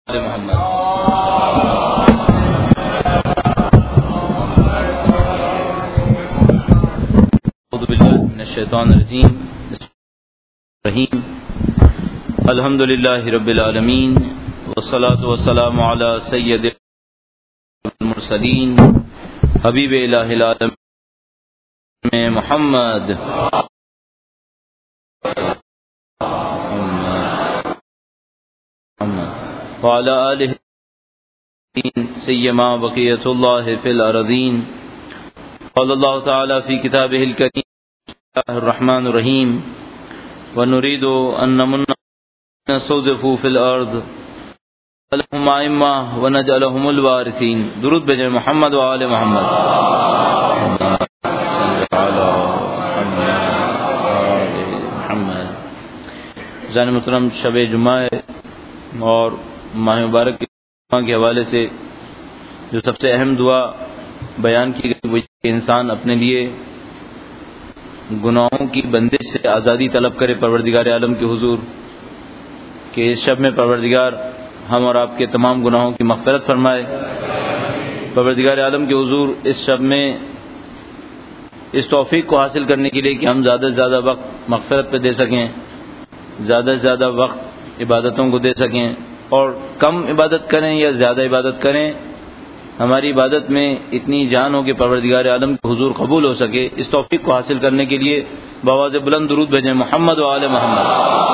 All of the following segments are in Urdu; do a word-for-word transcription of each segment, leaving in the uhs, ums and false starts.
محمد. اعوذ باللہ من الشیطان الرجیم. بسم اللہ الرحیم. الحمد للہ رب العالمین والصلاة والسلام علی سید المرسلین حبیب الہ العالمین محمد وعلى آله سيما بقية الله في الأرضين. قال الله تعالى في كتابه الكريم بسم الله الرحمن الرحيم ونريد أن نمن نستضعفوا في الأرض لهم أئمة ونجعلهم الوارثين. درود بجے محمد وآل محمد. جان محترم، شب جمعہ اور ماہ مبارک کے حوالے سے جو سب سے اہم دعا بیان کی گئی وہ کہ انسان اپنے لیے گناہوں کی بندش سے آزادی طلب کرے پروردگار عالم کے حضور، کہ اس شب میں پروردگار ہم اور آپ کے تمام گناہوں کی مغفرت فرمائے. پروردگار عالم کے حضور اس شب میں اس توفیق کو حاصل کرنے کے لیے کہ ہم زیادہ سے زیادہ وقت مغفرت پہ دے سکیں، زیادہ سے زیادہ وقت عبادتوں کو دے سکیں، اور کم عبادت کریں یا زیادہ عبادت کریں، ہماری عبادت میں اتنی جان ہو کہ پروردگار عالم کے حضور قبول ہو سکے. اس توفیق کو حاصل کرنے کے لیے بآواز بلند درود بھیجیں محمد و آل محمد.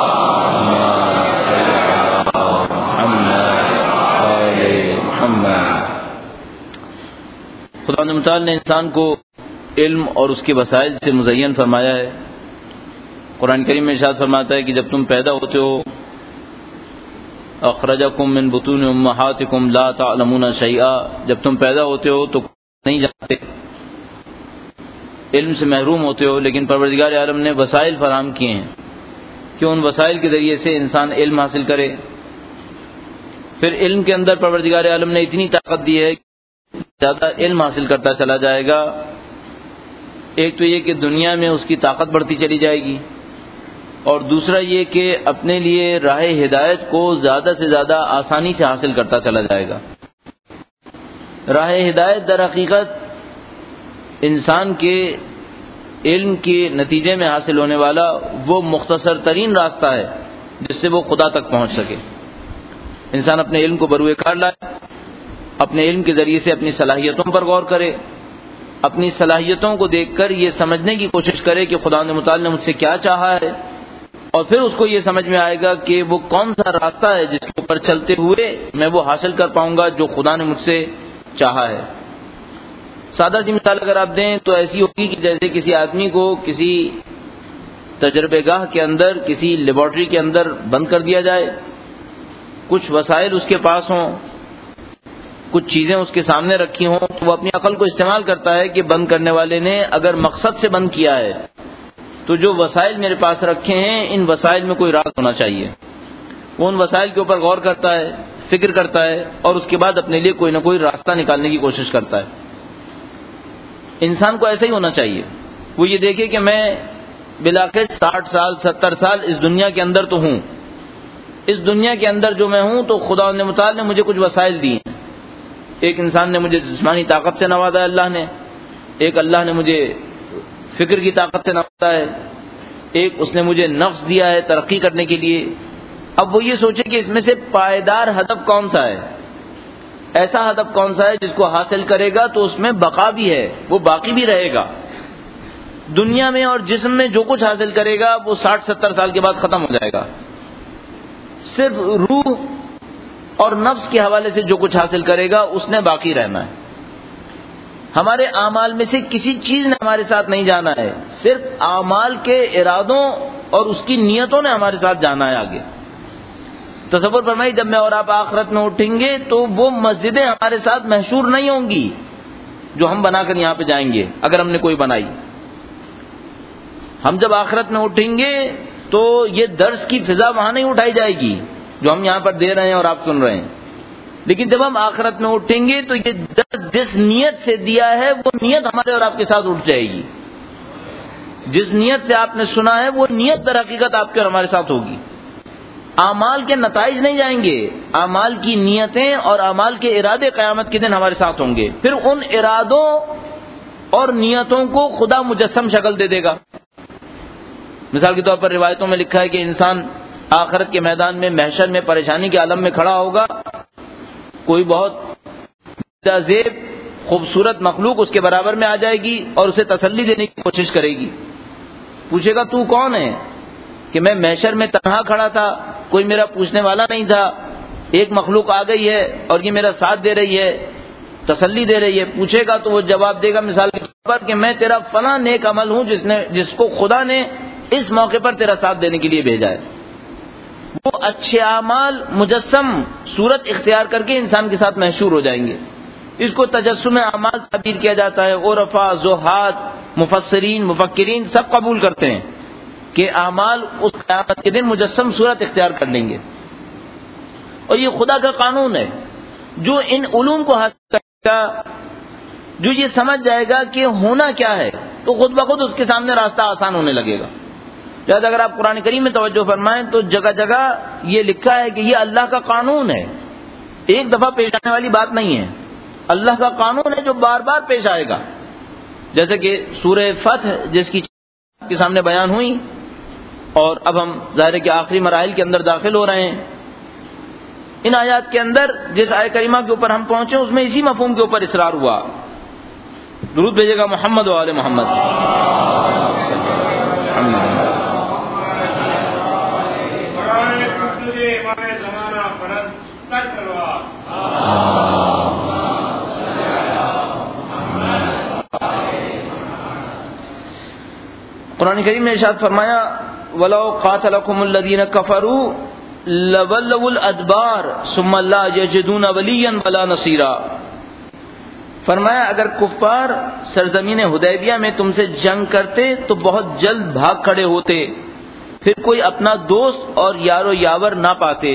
خدا متعال نے انسان کو علم اور اس کے وسائل سے مزین فرمایا ہے. قرآن کریم میں ارشاد فرماتا ہے کہ جب تم پیدا ہوتے ہو اخرجکم من بطون امہاتکم لا تعلمون شیئا، جب تم پیدا ہوتے ہو تو نہیں جانتے، علم سے محروم ہوتے ہو، لیکن پروردگار عالم نے وسائل فراہم کیے ہیں کہ ان وسائل کے ذریعے سے انسان علم حاصل کرے. پھر علم کے اندر پروردگار عالم نے اتنی طاقت دی ہے کہ زیادہ علم حاصل کرتا چلا جائے گا. ایک تو یہ کہ دنیا میں اس کی طاقت بڑھتی چلی جائے گی، اور دوسرا یہ کہ اپنے لیے راہ ہدایت کو زیادہ سے زیادہ آسانی سے حاصل کرتا چلا جائے گا. راہ ہدایت در حقیقت انسان کے علم کے نتیجے میں حاصل ہونے والا وہ مختصر ترین راستہ ہے جس سے وہ خدا تک پہنچ سکے. انسان اپنے علم کو بروئے کار لائے، اپنے علم کے ذریعے سے اپنی صلاحیتوں پر غور کرے، اپنی صلاحیتوں کو دیکھ کر یہ سمجھنے کی کوشش کرے کہ خدا متعال نے مجھ سے کیا چاہا ہے، اور پھر اس کو یہ سمجھ میں آئے گا کہ وہ کون سا راستہ ہے جس کے اوپر چلتے ہوئے میں وہ حاصل کر پاؤں گا جو خدا نے مجھ سے چاہا ہے. سادہ سی مثال اگر آپ دیں تو ایسی ہوگی کہ جیسے کسی آدمی کو کسی تجربے گاہ کے اندر، کسی لیبارٹری کے اندر بند کر دیا جائے، کچھ وسائل اس کے پاس ہوں، کچھ چیزیں اس کے سامنے رکھی ہوں، تو وہ اپنی عقل کو استعمال کرتا ہے کہ بند کرنے والے نے اگر مقصد سے بند کیا ہے تو جو وسائل میرے پاس رکھے ہیں ان وسائل میں کوئی راز ہونا چاہیے. وہ ان وسائل کے اوپر غور کرتا ہے، فکر کرتا ہے، اور اس کے بعد اپنے لیے کوئی نہ کوئی راستہ نکالنے کی کوشش کرتا ہے. انسان کو ایسا ہی ہونا چاہیے. وہ یہ دیکھے کہ میں بلاخر ساٹھ سال ستر سال اس دنیا کے اندر تو ہوں، اس دنیا کے اندر جو میں ہوں تو خدا نے متعال نے مجھے کچھ وسائل دی ہیں. ایک انسان نے مجھے جسمانی طاقت سے نوازا ہے اللہ نے، ایک اللہ نے مجھے فکر کی طاقت سے نوازا ہے، ایک اس نے مجھے نفس دیا ہے ترقی کرنے کے لیے. اب وہ یہ سوچے کہ اس میں سے پائیدار ہدف کون سا ہے، ایسا ہدف کون سا ہے جس کو حاصل کرے گا تو اس میں بقا بھی ہے، وہ باقی بھی رہے گا. دنیا میں اور جسم میں جو کچھ حاصل کرے گا وہ ساٹھ ستر سال کے بعد ختم ہو جائے گا. صرف روح اور نفس کے حوالے سے جو کچھ حاصل کرے گا اس نے باقی رہنا ہے. ہمارے اعمال میں سے کسی چیز نے ہمارے ساتھ نہیں جانا ہے، صرف اعمال کے ارادوں اور اس کی نیتوں نے ہمارے ساتھ جانا ہے آگے. تصور فرمائیے جب میں اور آپ آخرت میں اٹھیں گے تو وہ مسجدیں ہمارے ساتھ محشور نہیں ہوں گی جو ہم بنا کر یہاں پہ جائیں گے اگر ہم نے کوئی بنائی. ہم جب آخرت میں اٹھیں گے تو یہ درس کی فضا وہاں نہیں اٹھائی جائے گی جو ہم یہاں پر دے رہے ہیں اور آپ سن رہے ہیں. لیکن جب ہم آخرت میں اٹھیں گے تو یہ درس جس نیت سے دیا ہے وہ نیت ہمارے اور آپ کے ساتھ اٹھ جائے گی. جس نیت سے آپ نے سنا ہے وہ نیت در حقیقت آپ کے اور ہمارے ساتھ ہوگی. اعمال کے نتائج نہیں جائیں گے، اعمال کی نیتیں اور اعمال کے ارادے قیامت کے دن ہمارے ساتھ ہوں گے. پھر ان ارادوں اور نیتوں کو خدا مجسم شکل دے دے گا. مثال کے طور پر روایتوں میں لکھا ہے کہ انسان آخرت کے میدان میں محشر میں پریشانی کے عالم میں کھڑا ہوگا، کوئی بہت زیب خوبصورت مخلوق اس کے برابر میں آ جائے گی اور اسے تسلی دینے کی کوشش کرے گی. پوچھے گا تو کون ہے؟ کہ میں محشر میں تنہا کھڑا تھا، کوئی میرا پوچھنے والا نہیں تھا، ایک مخلوق آ گئی ہے اور یہ میرا ساتھ دے رہی ہے، تسلی دے رہی ہے. پوچھے گا تو وہ جواب دے گا مثال کے طور پر کہ میں تیرا فلاں نیک عمل ہوں جس نے جس کو خدا نے اس موقع پر تیرا ساتھ دینے کے لیے بھیجا ہے. وہ اچھے اعمال مجسم صورت اختیار کر کے انسان کے ساتھ محشور ہو جائیں گے. اس کو تجسم اعمال تعبیر کیا جاتا ہے. عرفاء، زہاد، مفسرین، مفکرین سب قبول کرتے ہیں کہ اعمال اس قیامت کے دن مجسم صورت اختیار کر لیں گے. اور یہ خدا کا قانون ہے. جو ان علوم کو حاصل کرے گا، جو یہ سمجھ جائے گا کہ ہونا کیا ہے، تو خود بخود اس کے سامنے راستہ آسان ہونے لگے گا. لہٰذا اگر آپ قرآن کریم میں توجہ فرمائیں تو جگہ جگہ یہ لکھا ہے کہ یہ اللہ کا قانون ہے، ایک دفعہ پیش آنے والی بات نہیں ہے. اللہ کا قانون ہے جو بار بار پیش آئے گا. جیسے کہ سورہ فتح جس کی آپ کے سامنے بیان ہوئی، اور اب ہم ظاہر ہے کہ آخری مراحل کے اندر داخل ہو رہے ہیں. ان آیات کے اندر جس آیت کریمہ کے اوپر ہم پہنچے اس میں اسی مفہوم کے اوپر اصرار ہوا. درود بھیجے گا محمد و آل محمد. قرآن کریم نے ارشاد فرمایا وَلَوْ قَاتَلَكُمُ الَّذِينَ كَفَرُوا لَوَلَّوُا الْأَدْبَارَ ثُمَّ لَا يَجِدُونَ وَلِيًّا وَلَا نَصِيرًا. فرمایا اگر کفار سرزمین حدیبیہ میں تم سے جنگ کرتے تو بہت جلد بھاگ کھڑے ہوتے، پھر کوئی اپنا دوست اور یار و یاور نہ پاتے.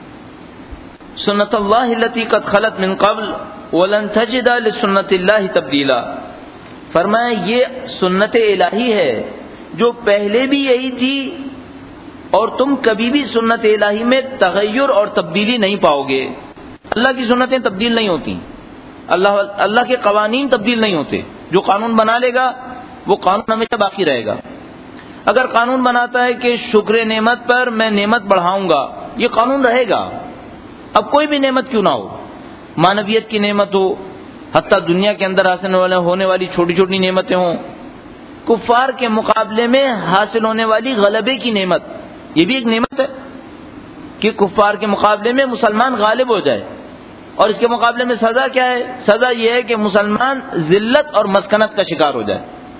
سنت اللہ التی قد خلت من قبل ولن تجد لسنت اللہ تبدیلا. فرمایا یہ سنت الہی ہے جو پہلے بھی یہی تھی اور تم کبھی بھی سنت الہی میں تغیر اور تبدیلی نہیں پاؤ گے. اللہ کی سنتیں تبدیل نہیں ہوتی، اللہ اللہ کے قوانین تبدیل نہیں ہوتے. جو قانون بنا لے گا وہ قانون ہمیشہ باقی رہے گا. اگر قانون بناتا ہے کہ شکر نعمت پر میں نعمت بڑھاؤں گا، یہ قانون رہے گا. اب کوئی بھی نعمت کیوں نہ ہو، مانویت کی نعمت ہو، حتیٰ دنیا کے اندر حاصل ہونے والی چھوٹی چھوٹی نعمتیں ہوں، کفار کے مقابلے میں حاصل ہونے والی غلبے کی نعمت، یہ بھی ایک نعمت ہے کہ کفار کے مقابلے میں مسلمان غالب ہو جائے. اور اس کے مقابلے میں سزا کیا ہے؟ سزا یہ ہے کہ مسلمان ذلت اور مسکنت کا شکار ہو جائے.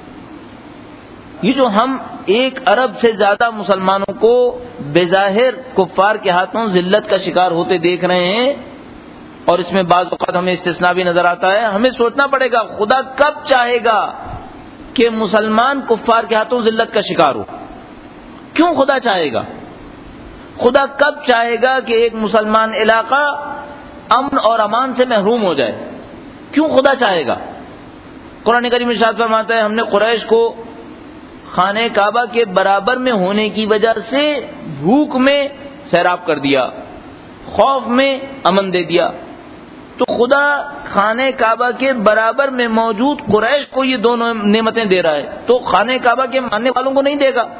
یہ جو ہم ایک ارب سے زیادہ مسلمانوں کو بظاہر کفار کے ہاتھوں ذلت کا شکار ہوتے دیکھ رہے ہیں، اور اس میں بعض اوقات ہمیں استثناء بھی نظر آتا ہے، ہمیں سوچنا پڑے گا خدا کب چاہے گا کہ مسلمان کفار کے ہاتھوں ذلت کا شکار ہو؟ کیوں خدا چاہے گا؟ خدا کب چاہے گا کہ ایک مسلمان علاقہ امن اور امان سے محروم ہو جائے؟ کیوں خدا چاہے گا؟ قرآن کریم ارشاد فرماتا ہے ہم نے قریش کو خانہ کعبہ کے برابر میں ہونے کی وجہ سے بھوک میں سیراب کر دیا، خوف میں امن دے دیا. تو خدا خانہ کعبہ کے برابر میں موجود قریش کو یہ دونوں نعمتیں دے رہا ہے، تو خانہ کعبہ کے ماننے والوں کو نہیں دے گا؟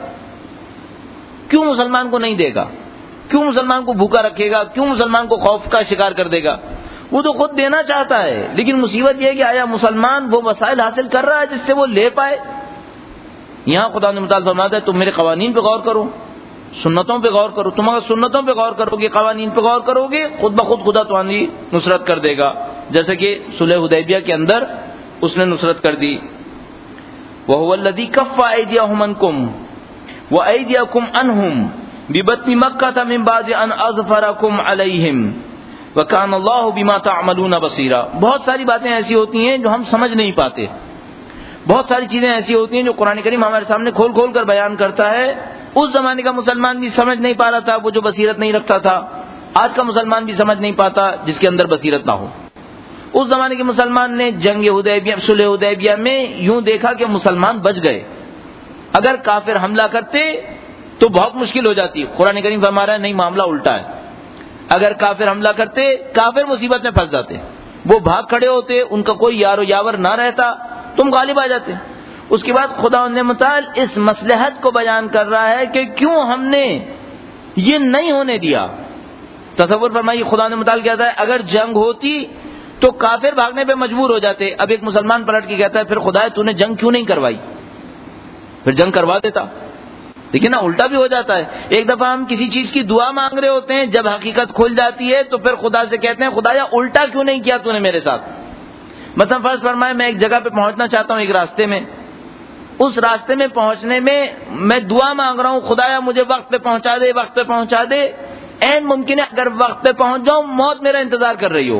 کیوں مسلمان کو نہیں دے گا؟ کیوں مسلمان کو بھوکا رکھے گا؟ کیوں مسلمان کو خوف کا شکار کر دے گا؟ وہ تو خود دینا چاہتا ہے، لیکن مصیبت یہ ہے کہ آیا مسلمان وہ وسائل حاصل کر رہا ہے جس سے وہ لے پائے؟ یہاں خدا نے متعال فرماتا ہے تم میرے قوانین پہ غور کرو، سنتوں پہ غور کرو. تم اگر سنتوں پہ غور کرو گے، قوانین پہ غور کرو گے، خود بخود خدا تمہاری نصرت کر دے گا، جیسے کہ صلح حدیبیہ کے اندر اس نے نصرت کر دی. وَهُوَ الَّذِي كَفَّ أَيْدِيَهُمْ عَنكُمْ وَأَيْدِيَكُمْ عَنْهُمْ بِبَطْنِ مَكَّةَ مِنْ بَعْدِ أَنْ أَظْفَرَكُمْ عَلَيْهِمْ وَكَانَ اللَّهُ بِمَا تَعْمَلُونَ بَصِيرًا. بہت ساری باتیں ایسی ہوتی ہیں جو ہم سمجھ نہیں پاتے، بہت ساری چیزیں ایسی ہوتی ہیں جو قرآن کریم ہمارے سامنے کھول کھول کر بیان کرتا ہے. اس زمانے کا مسلمان بھی سمجھ نہیں پا رہا تھا، وہ جو بصیرت نہیں رکھتا تھا. آج کا مسلمان بھی سمجھ نہیں پاتا جس کے اندر بصیرت نہ ہو. اس زمانے کے مسلمان نے جنگ حدیبیہ صلح حدیبیہ میں یوں دیکھا کہ مسلمان بچ گئے. اگر کافر حملہ کرتے تو بہت مشکل ہو جاتی ہے. قرآن کریم فرما رہا ہے نہیں، معاملہ الٹا ہے. اگر کافر حملہ کرتے، کافر مصیبت میں پھنس جاتے، وہ بھاگ کھڑے ہوتے، ان کا کوئی یار و یاور نہ رہتا، تم غالب آ جاتے. اس کے بعد خدا نے متعال اس مصلحت کو بیان کر رہا ہے کہ کیوں ہم نے یہ نہیں ہونے دیا. تصور فرمائیے خدا نے متعال کہتا ہے اگر جنگ ہوتی تو کافر بھاگنے پہ مجبور ہو جاتے. اب ایک مسلمان پلٹ کے کہتا ہے پھر خدا تو نے جنگ کیوں نہیں کروائی، پھر جنگ کروا دیتا. دیکھیں نا الٹا بھی ہو جاتا ہے. ایک دفعہ ہم کسی چیز کی دعا مانگ رہے ہوتے ہیں، جب حقیقت کھل جاتی ہے تو پھر خدا سے کہتے ہیں خدایا الٹا کیوں نہیں کیا تو نے میرے ساتھ. مثلا فرض فرمائے میں ایک جگہ پہ پہنچنا چاہتا ہوں، ایک راستے میں، اس راستے میں پہنچنے میں میں دعا مانگ رہا ہوں خدایا مجھے وقت پہ پہنچا دے، وقت پہ پہنچا دے. این ممکن ہے اگر وقت پہ پہنچ جاؤں موت میرا انتظار کر رہی ہو.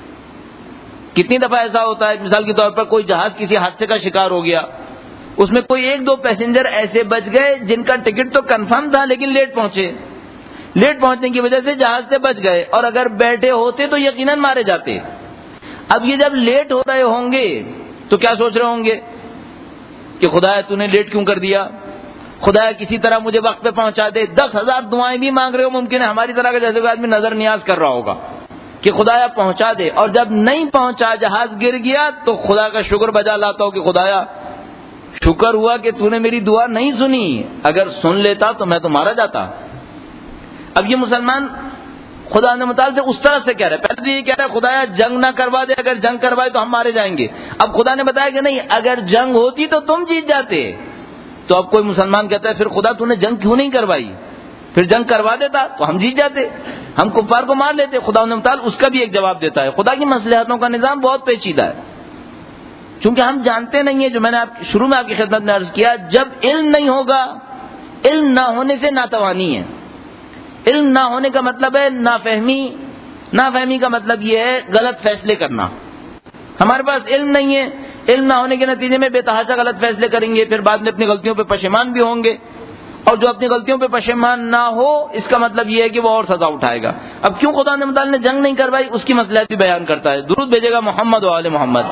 کتنی دفعہ ایسا ہوتا ہے، مثال کے طور پر کوئی جہاز کسی حادثے کا شکار ہو گیا، اس میں کوئی ایک دو پیسنجر ایسے بچ گئے جن کا ٹکٹ تو کنفرم تھا لیکن لیٹ پہنچے. لیٹ پہنچنے کی وجہ سے جہاز سے بچ گئے، اور اگر بیٹھے ہوتے تو یقیناً مارے جاتے. اب یہ جب لیٹ ہو رہے ہوں گے تو کیا سوچ رہے ہوں گے کہ خدایا تو نے لیٹ کیوں کر دیا، خدایا کسی طرح مجھے وقت پہ پہنچا دے. دس ہزار دعائیں بھی مانگ رہے ہو، ممکن ہے ہماری طرح کا جیسے کوئی آدمی نظر نیاز کر رہا ہوگا کہ خدایا پہنچا دے، اور جب نہیں پہنچا جہاز گر گیا تو خدا کا شکر بجا لاتا ہو کہ خدایا شکر ہوا کہ تو نے میری دعا نہیں سنی، اگر سن لیتا تو میں تو مارا جاتا. اب یہ مسلمان خدا نے متعال سے اس طرح سے کہہ رہا ہے، پہلے تو یہ کہہ رہا ہے خدایا جنگ نہ کروا دے، اگر جنگ کروائے تو ہم مارے جائیں گے. اب خدا نے بتایا کہ نہیں اگر جنگ ہوتی تو تم جیت جاتے. تو اب کوئی مسلمان کہتا ہے پھر خدا تو نے جنگ کیوں نہیں کروائی، پھر جنگ کروا دیتا تو ہم جیت جاتے، ہم کفار کو مار لیتے. خدا نے متعال اس کا بھی ایک جواب دیتا ہے. خدا کی مصلحتوں کا نظام بہت پیچیدہ ہے، چونکہ ہم جانتے نہیں ہیں. جو میں نے آپ شروع میں آپ کی خدمت میں عرض کیا، جب علم نہیں ہوگا، علم نہ ہونے سے ناتوانی ہے. علم نہ ہونے کا مطلب ہے نافہمی، نافہمی کا مطلب یہ ہے غلط فیصلے کرنا. ہمارے پاس علم نہیں ہے، علم نہ ہونے کے نتیجے میں بے تحاشا غلط فیصلے کریں گے، پھر بعد میں اپنی غلطیوں پہ پشیمان بھی ہوں گے. اور جو اپنی غلطیوں پہ پشیمان نہ ہو اس کا مطلب یہ ہے کہ وہ اور سزا اٹھائے گا. اب کیوں خدا نے متعال نے جنگ نہیں کروائی، اس کی مصلحت بھی بیان کرتا ہے. درود بھیجے گا محمد و آل محمد.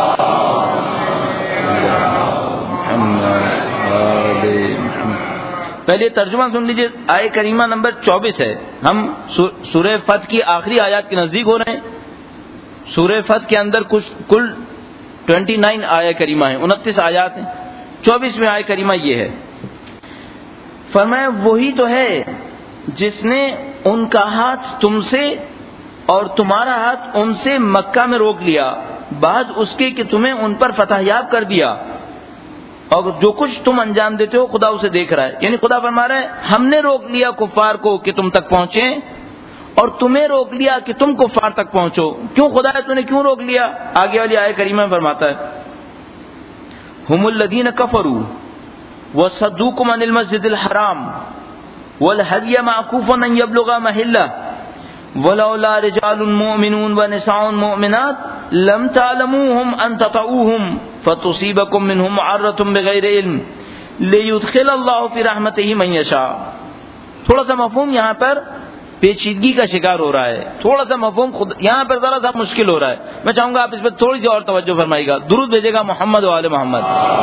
پہلے ترجمہ سن لیجیے. آیہ کریمہ نمبر چوبیس ہے. ہم سورہ فتح کی آخری آیات کے نزدیک ہو رہے ہیں. سورہ فتح کے اندر کچھ کل ٹوینٹی نائن آیہ کریمہ ہیں، انتیس آیات ہیں. چوبیسویں آیہ کریمہ یہ ہے، فرمایا وہی تو ہے جس نے ان کا ہاتھ تم سے اور تمہارا ہاتھ ان سے مکہ میں روک لیا بعد اس کے کہ تمہیں ان پر فتح یاب کر دیا، اور جو کچھ تم انجام دیتے ہو خدا اسے دیکھ رہا ہے. یعنی خدا فرما رہا ہے ہم نے روک لیا کفار کو کہ تم تک پہنچیں، اور تمہیں روک لیا کہ تم کفار تک پہنچو. کیوں خدا ہے تو نے کیوں روک لیا؟ آگے والی آیہ کریمہ میں فرماتا ہے ہم الذین کفروا وصدوکم عن المسجد الحرام والہدی معکوفا ان یبلغ محلہ ولولا رجال مؤمنون ونساء مؤمنات لم تعلموهم ان تطؤوهم فتصيبكم منهم معرة بغیر علم لیدخل اللہ فی رحمتہ من یشاء. تھوڑا سا مفہوم یہاں پر پیچیدگی کا شکار ہو رہا ہے، تھوڑا سا مفہوم خود یہاں پر ذرا سا مشکل ہو رہا ہے. میں چاہوں گا آپ اس پہ تھوڑی سی اور توجہ فرمائیے گا. درود بھیجے گا محمد و آل محمد.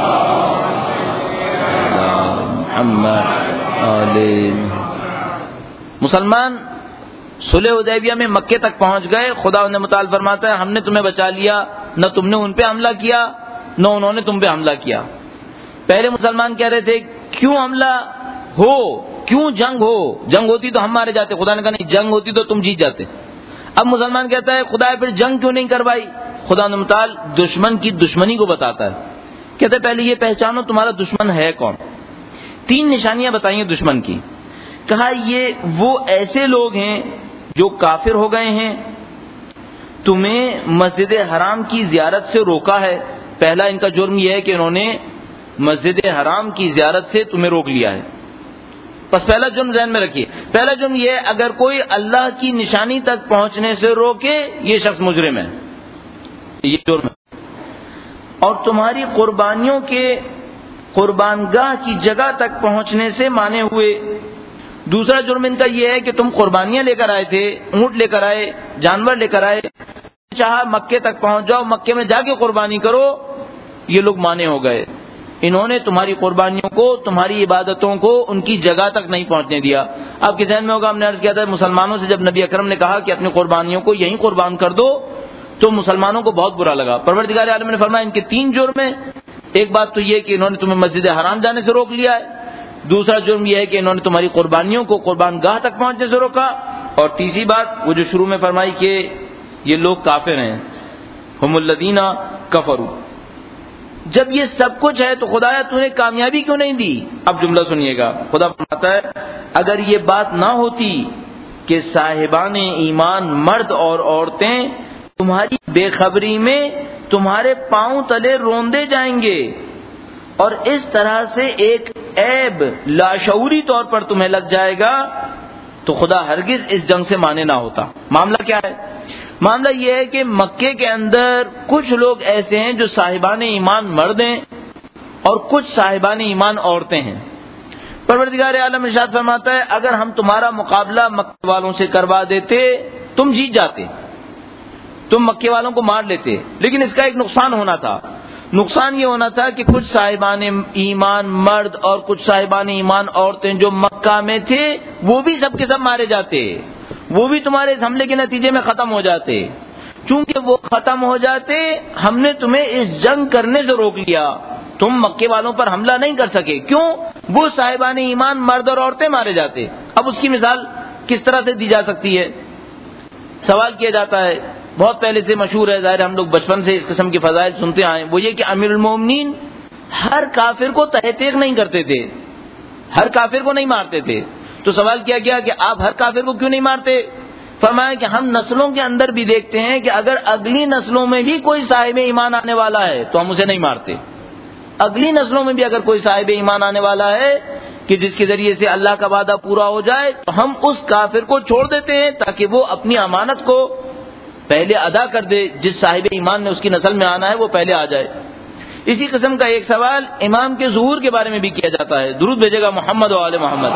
مسلمان صلح حدیبیہ میں مکے تک پہنچ گئے. خدا نے متعال فرماتا ہے ہم نے تمہیں بچا لیا، نہ تم نے ان پہ حملہ کیا نہ انہوں نے تم پہ حملہ کیا. پہلے مسلمان کہہ رہے تھے کیوں حملہ ہو، کیوں جنگ ہو، جنگ ہوتی تو ہم مارے جاتے. خدا نے کہا نہیں جنگ ہوتی تو تم جیت جاتے. اب مسلمان کہتا ہے خدا پھر جنگ کیوں نہیں کروائی؟ خدا نے متعال دشمن کی دشمنی کو بتاتا ہے. کہتے پہلے یہ پہچانو تمہارا دشمن ہے کون. تین نشانیاں بتائیں دشمن کی. کہا یہ وہ ایسے لوگ ہیں جو کافر ہو گئے ہیں، تمہیں مسجد حرام کی زیارت سے روکا ہے. پہلا ان کا جرم یہ ہے کہ انہوں نے مسجد حرام کی زیارت سے تمہیں روک لیا ہے. بس پہلا جرم ذہن میں رکھیے. پہلا جرم یہ ہے اگر کوئی اللہ کی نشانی تک پہنچنے سے روکے یہ شخص مجرم ہے، یہ جرم ہے. اور تمہاری قربانیوں کے قربان گاہ کی جگہ تک پہنچنے سے مانے ہوئے. دوسرا جرم ان کا یہ ہے کہ تم قربانیاں لے کر آئے تھے، اونٹ لے کر آئے، جانور لے کر آئے، چاہا مکے تک پہنچ جاؤ، مکے میں جا کے قربانی کرو، یہ لوگ مانے ہو گئے. انہوں نے تمہاری قربانیوں کو، تمہاری عبادتوں کو ان کی جگہ تک نہیں پہنچنے دیا۔ آپ کے ذہن میں ہوگا ہم نے عرض کیا تھا مسلمانوں سے جب نبی اکرم نے کہا کہ اپنی قربانیوں کو یہیں قربان کر دو تو مسلمانوں کو بہت برا لگا۔ پروردگار عالم نے فرمایا ان کے تین جرم ہیں۔ ایک بات تو یہ کہ انہوں نے تمہیں مسجد حرام جانے سے روک لیا ہے، دوسرا جرم یہ ہے کہ انہوں نے تمہاری قربانیوں کو قربان گاہ تک پہنچنے سے روکا، اور تیسری بات وہ جو شروع میں فرمائی کہ یہ لوگ کافر ہیں، ہم الذین کفروا۔ جب یہ سب کچھ ہے تو خدایا تو نے کامیابی کیوں نہیں دی؟ اب جملہ سنیے گا، خدا فرماتا ہے اگر یہ بات نہ ہوتی کہ صاحبان ایمان مرد اور عورتیں تمہاری بے خبری میں تمہارے پاؤں تلے روندے جائیں گے اور اس طرح سے ایک عیب لاشعوری طور پر تمہیں لگ جائے گا تو خدا ہرگز اس جنگ سے مانے نہ ہوتا۔ معاملہ کیا ہے؟ معاملہ یہ ہے کہ مکے کے اندر کچھ لوگ ایسے ہیں جو صاحبان ایمان مرد ہیں اور کچھ صاحبان ایمان عورتیں ہیں۔ پروردگار عالم ارشاد فرماتا ہے اگر ہم تمہارا مقابلہ مکے والوں سے کروا دیتے تم جیت جاتے، تم مکے والوں کو مار لیتے، لیکن اس کا ایک نقصان ہونا تھا۔ نقصان یہ ہونا تھا کہ کچھ صاحبان ایمان مرد اور کچھ صاحبان ایمان عورتیں جو مکہ میں تھے وہ بھی سب کے سب مارے جاتے، وہ بھی تمہارے اس حملے کے نتیجے میں ختم ہو جاتے۔ چونکہ وہ ختم ہو جاتے ہم نے تمہیں اس جنگ کرنے سے روک لیا، تم مکے والوں پر حملہ نہیں کر سکے۔ کیوں؟ وہ صاحبان ایمان مرد اور عورتیں مارے جاتے۔ اب اس کی مثال کس طرح سے دی جا سکتی ہے؟ سوال کیا جاتا ہے، بہت پہلے سے مشہور ہے، ظاہر ہم لوگ بچپن سے اس قسم کی فضائل سنتے آئے، وہ یہ کہ امیر المومنین ہر کافر کو تہ تیغ نہیں کرتے تھے، ہر کافر کو نہیں مارتے تھے۔ تو سوال کیا گیا کہ آپ ہر کافر کو کیوں نہیں مارتے؟ فرمایا کہ ہم نسلوں کے اندر بھی دیکھتے ہیں کہ اگر اگلی نسلوں میں بھی کوئی صاحب ایمان آنے والا ہے تو ہم اسے نہیں مارتے۔ اگلی نسلوں میں بھی اگر کوئی صاحب ایمان آنے والا ہے کہ جس کے ذریعے سے اللہ کا وعدہ پورا ہو جائے تو ہم اس کافر کو چھوڑ دیتے ہیں تاکہ وہ اپنی امانت کو پہلے ادا کر دے، جس صاحب ایمان نے اس کی نسل میں آنا ہے وہ پہلے آ جائے۔ اسی قسم کا ایک سوال امام کے ظہور کے بارے میں بھی کیا جاتا ہے، درود بھیجے گا محمد و آل محمد۔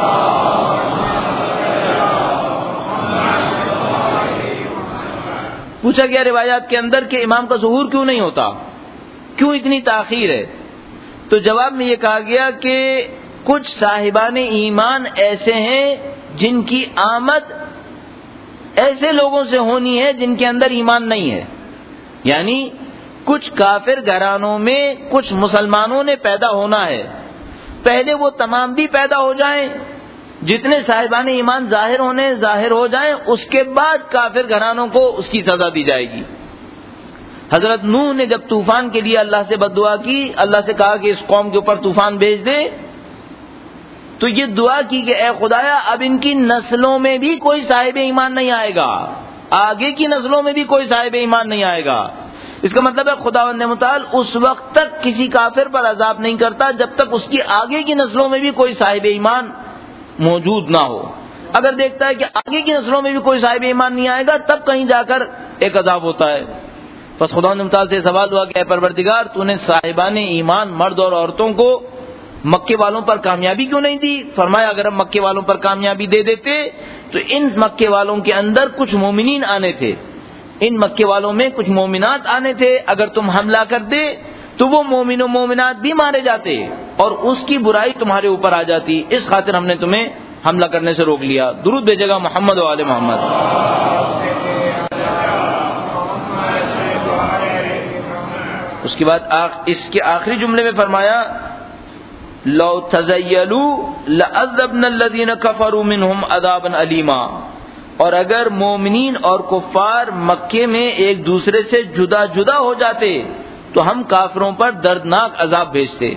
پوچھا گیا روایات کے اندر کہ امام کا ظہور کیوں نہیں ہوتا، کیوں اتنی تاخیر ہے؟ تو جواب میں یہ کہا گیا کہ کچھ صاحبان ایمان ایسے ہیں جن کی آمد ایسے لوگوں سے ہونی ہے جن کے اندر ایمان نہیں ہے، یعنی کچھ کافر گھرانوں میں کچھ مسلمانوں نے پیدا ہونا ہے، پہلے وہ تمام بھی پیدا ہو جائیں، جتنے صاحبان ایمان ظاہر ہونے ظاہر ہو جائیں، اس کے بعد کافر گھرانوں کو اس کی سزا دی جائے گی۔ حضرت نوح نے جب طوفان کے لیے اللہ سے بد دعا کی، اللہ سے کہا کہ اس قوم کے اوپر طوفان بھیج دے، تو یہ دعا کی کہ اے خدایا اب ان کی نسلوں میں بھی کوئی صاحب ایمان نہیں آئے گا، آگے کی نسلوں میں بھی کوئی صاحب ایمان نہیں آئے گا۔ اس کا مطلب ہے خداوند متعال اس وقت تک کسی کافر پر عذاب نہیں کرتا جب تک اس کی آگے کی نسلوں میں بھی کوئی صاحب ایمان موجود نہ ہو۔ اگر دیکھتا ہے کہ آگے کی نسلوں میں بھی کوئی صاحب ایمان نہیں آئے گا تب کہیں جا کر ایک عذاب ہوتا ہے۔ بس خداوند متعال سے سوال ہوا کہ اے پروردگار تو نے صاحبان ایمان مرد اور عورتوں کو مکے والوں پر کامیابی کیوں نہیں دی؟ فرمایا اگر ہم مکے والوں پر کامیابی دے دیتے تو ان مکے والوں کے اندر کچھ مومنین آنے تھے، ان مکے والوں میں کچھ مومنات آنے تھے، اگر تم حملہ کر دے تو وہ مومن و مومنات بھی مارے جاتے اور اس کی برائی تمہارے اوپر آ جاتی، اس خاطر ہم نے تمہیں حملہ کرنے سے روک لیا۔ درود بھیجے گا محمد و آل محمد۔ اس کے بعد اس کے آخری جملے میں فرمایا لو تزیلوا لعذبنا الذین کفروا منہم عذابا علیما، اور اگر مومنین اور کفار مکے میں ایک دوسرے سے جدا جدا ہو جاتے تو ہم کافروں پر دردناک عذاب بھیجتے۔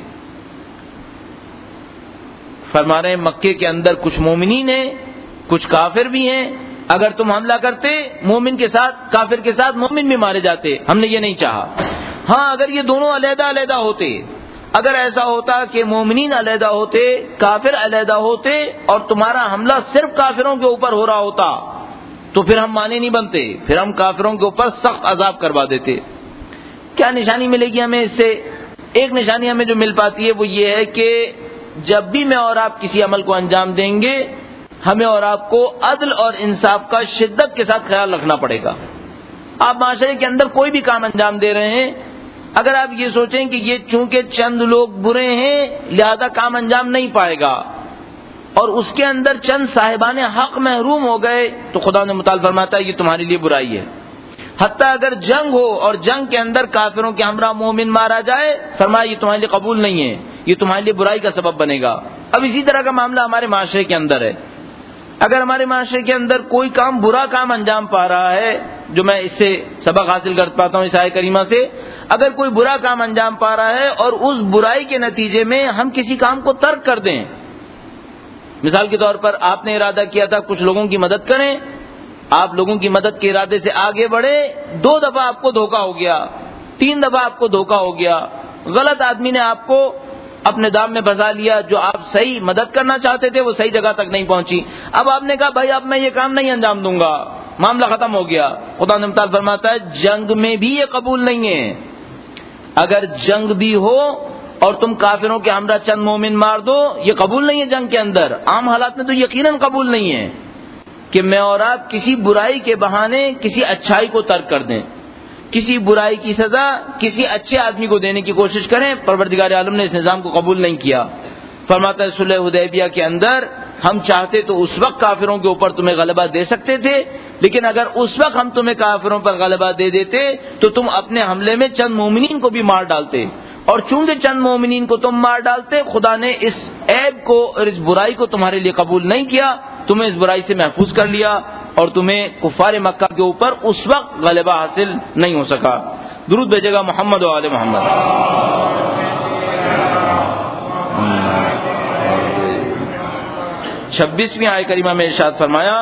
فرما رہے ہیں مکے کے اندر کچھ مومنین ہیں کچھ کافر بھی ہیں، اگر تم حملہ کرتے مومن کے ساتھ کافر کے ساتھ مومن بھی مارے جاتے، ہم نے یہ نہیں چاہا۔ ہاں اگر یہ دونوں علیحدہ علیحدہ ہوتے، اگر ایسا ہوتا کہ مومنین علیحدہ ہوتے کافر علیحدہ ہوتے اور تمہارا حملہ صرف کافروں کے اوپر ہو رہا ہوتا تو پھر ہم مانے نہیں بنتے، پھر ہم کافروں کے اوپر سخت عذاب کروا دیتے۔ کیا نشانی ملے گی ہمیں اس سے؟ ایک نشانی ہمیں جو مل پاتی ہے وہ یہ ہے کہ جب بھی میں اور آپ کسی عمل کو انجام دیں گے ہمیں اور آپ کو عدل اور انصاف کا شدت کے ساتھ خیال رکھنا پڑے گا۔ آپ معاشرے کے اندر کوئی بھی کام انجام دے رہے ہیں اگر آپ یہ سوچیں کہ یہ چونکہ چند لوگ برے ہیں لہذا کام انجام نہیں پائے گا اور اس کے اندر چند صاحبان حق محروم ہو گئے تو خدا نے متعال فرماتا ہے یہ تمہارے لیے برائی ہے. حتیٰ اگر جنگ ہو اور جنگ کے اندر کافروں کے ہمراہ مومن مارا جائے فرمایا یہ تمہارے لیے قبول نہیں ہے, یہ تمہارے لیے برائی کا سبب بنے گا. اب اسی طرح کا معاملہ ہمارے معاشرے کے اندر ہے. اگر ہمارے معاشرے کے اندر کوئی کام برا کام انجام پا رہا ہے, جو میں اس سے سبق حاصل کر پاتا ہوں اس آیت کریمہ سے, اگر کوئی برا کام انجام پا رہا ہے اور اس برائی کے نتیجے میں ہم کسی کام کو ترک کر دیں, مثال کے طور پر آپ نے ارادہ کیا تھا کچھ لوگوں کی مدد کریں, آپ لوگوں کی مدد کے ارادے سے آگے بڑھے, دو دفعہ آپ کو دھوکہ ہو گیا, تین دفعہ آپ کو دھوکہ ہو گیا, غلط آدمی نے آپ کو اپنے دام میں پھنسا لیا, جو آپ صحیح مدد کرنا چاہتے تھے وہ صحیح جگہ تک نہیں پہنچی. اب آپ نے کہا بھائی اب میں یہ کام نہیں انجام دوں گا, معاملہ ختم ہو گیا. خدا نے تعالیٰ فرماتا ہے جنگ میں بھی یہ قبول نہیں ہے. اگر جنگ بھی ہو اور تم کافروں کے ہمراہ چند مومن مار دو, یہ قبول نہیں ہے. جنگ کے اندر عام حالات میں تو یقیناً قبول نہیں ہے کہ میں اور آپ کسی برائی کے بہانے کسی اچھائی کو ترک کر دیں, کسی برائی کی سزا کسی اچھے آدمی کو دینے کی کوشش کریں. پروردگار عالم نے اس نظام کو قبول نہیں کیا. فرماتا ہے صلح حدیبیہ کے اندر ہم چاہتے تو اس وقت کافروں کے اوپر تمہیں غلبہ دے سکتے تھے, لیکن اگر اس وقت ہم تمہیں کافروں پر غلبہ دے دیتے تو تم اپنے حملے میں چند مومنین کو بھی مار ڈالتے, اور چونکہ چند مومنین کو تم مار ڈالتے خدا نے اس عیب کو اور اس برائی کو تمہارے لیے قبول نہیں کیا, تمہیں اس برائی سے محفوظ کر لیا اور تمہیں کفار مکہ کے اوپر اس وقت غلبہ حاصل نہیں ہو سکا. درود بھیجے گا محمد و آل محمد. چھبیسویں آیت کریمہ میں ارشاد فرمایا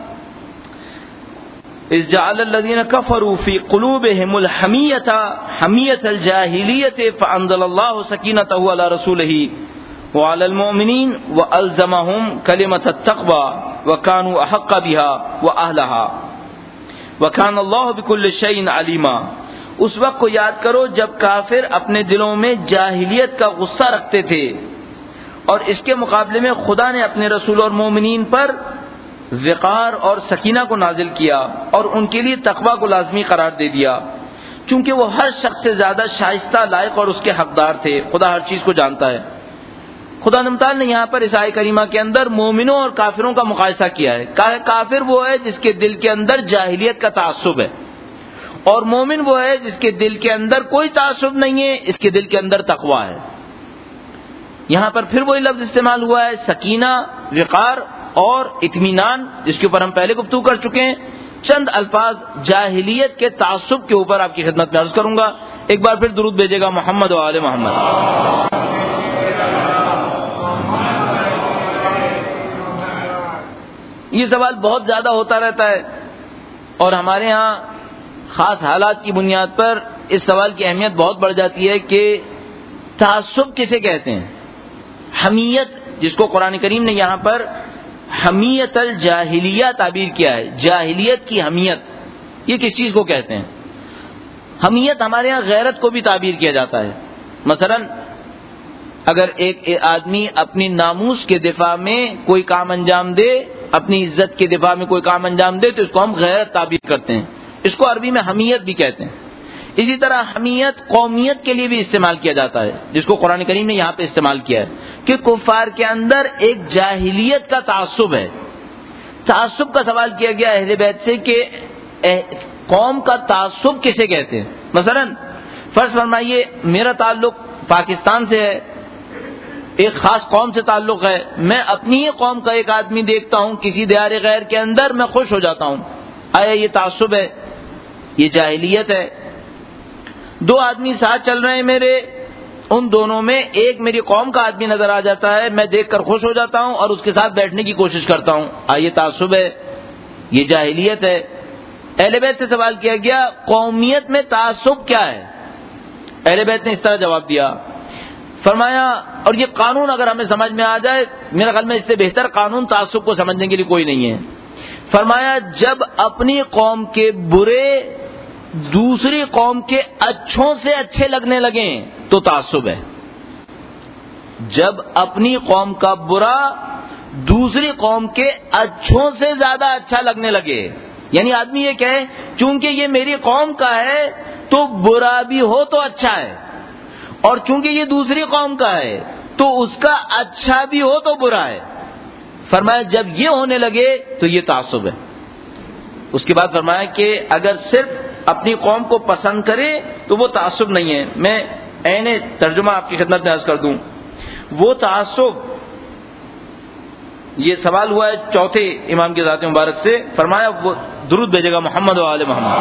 اذ جعل الذين كفروا في قلوبهم الحمية حمية الجاهلية فأنزل الله سكينته على رسوله وعلى المؤمنين وألزمهم كلمة التقوى وكانوا أحق بها وأهلها وكان الله بكل شيء عليما. اس وقت کو یاد کرو جب کافر اپنے دلوں میں جاہلیت کا غصہ رکھتے تھے اور اس کے مقابلے میں خدا نے اپنے رسول اور مومنین پر وقار اور سکینہ کو نازل کیا اور ان کے لیے تقوی کو لازمی قرار دے دیا, چونکہ وہ ہر شخص سے زیادہ شائستہ, لائق اور اس کے حقدار تھے. خدا ہر چیز کو جانتا ہے. خدا نمتال نے یہاں پر اس آیت کریمہ کے اندر مومنوں اور کافروں کا مقایسہ کیا ہے. کافر وہ ہے جس کے دل کے اندر جاہلیت کا تعصب ہے, اور مومن وہ ہے جس کے دل کے اندر کوئی تعصب نہیں ہے, اس کے دل کے اندر تقوی ہے. یہاں پر پھر وہی لفظ استعمال ہوا ہے سکینہ, وقار اور اطمینان, جس کے اوپر ہم پہلے گفتگو کر چکے ہیں. چند الفاظ جاہلیت کے تعصب کے اوپر آپ کی خدمت میں عرض کروں گا. ایک بار پھر درود بھیجے گا محمد و آل محمد. یہ سوال بہت زیادہ ہوتا رہتا ہے اور ہمارے ہاں خاص حالات کی بنیاد پر اس سوال کی اہمیت بہت بڑھ جاتی ہے کہ تعصب کسے کہتے ہیں. حمیت, جس کو قرآن کریم نے یہاں پر حمیت الجاہلیہ تعبیر کیا ہے, جاہلیت کی حمیت, یہ کس چیز کو کہتے ہیں؟ حمیت ہمارے ہاں غیرت کو بھی تعبیر کیا جاتا ہے. مثلا اگر ایک آدمی اپنی ناموس کے دفاع میں کوئی کام انجام دے, اپنی عزت کے دفاع میں کوئی کام انجام دے تو اس کو ہم غیرت تعبیر کرتے ہیں. اس کو عربی میں حمیت بھی کہتے ہیں. اسی طرح حمیت قومیت کے لیے بھی استعمال کیا جاتا ہے, جس کو قرآن کریم نے یہاں پہ استعمال کیا ہے کہ کفار کے اندر ایک جاہلیت کا تعصب ہے. تعصب کا سوال کیا گیا اہل بیت سے کہ قوم کا تعصب کسے کہتے ہیں. مثلا فرض فرمائیے میرا تعلق پاکستان سے ہے, ایک خاص قوم سے تعلق ہے, میں اپنی ہی قوم کا ایک آدمی دیکھتا ہوں کسی دیار غیر کے اندر, میں خوش ہو جاتا ہوں. آیا یہ تعصب ہے؟ یہ جاہلیت ہے. دو آدمی ساتھ چل رہے ہیں میرے, ان دونوں میں ایک میری قوم کا آدمی نظر آ جاتا ہے, میں دیکھ کر خوش ہو جاتا ہوں اور اس کے ساتھ بیٹھنے کی کوشش کرتا ہوں. آئیے تعصب ہے؟ یہ جاہلیت ہے. اہل بیت سے سوال کیا گیا قومیت میں تعصب کیا ہے؟ اہل بیت نے اس طرح جواب دیا, فرمایا, اور یہ قانون اگر ہمیں سمجھ میں آ جائے, میرے خیال میں اس سے بہتر قانون تعصب کو سمجھنے کے لیے کوئی نہیں ہے. فرمایا جب اپنی قوم کے برے دوسری قوم کے اچھوں سے اچھے لگنے لگیں تو تعصب ہے. جب اپنی قوم کا برا دوسری قوم کے اچھوں سے زیادہ اچھا لگنے لگے, یعنی آدمی یہ کہے چونکہ یہ میری قوم کا ہے تو برا بھی ہو تو اچھا ہے، اور چونکہ یہ دوسری قوم کا ہے تو اس کا اچھا بھی ہو تو برا ہے۔ فرمایا جب یہ ہونے لگے تو یہ تعصب ہے۔ اس کے بعد فرمایا کہ اگر صرف اپنی قوم کو پسند کرے تو وہ تعصب نہیں ہے۔ میں عین ترجمہ آپ کی خدمت میں عرض کر دوں، وہ تعصب، یہ سوال ہوا ہے چوتھے امام کی ذات مبارک سے، فرمایا وہ درود بھیجے گا محمد و آل محمد۔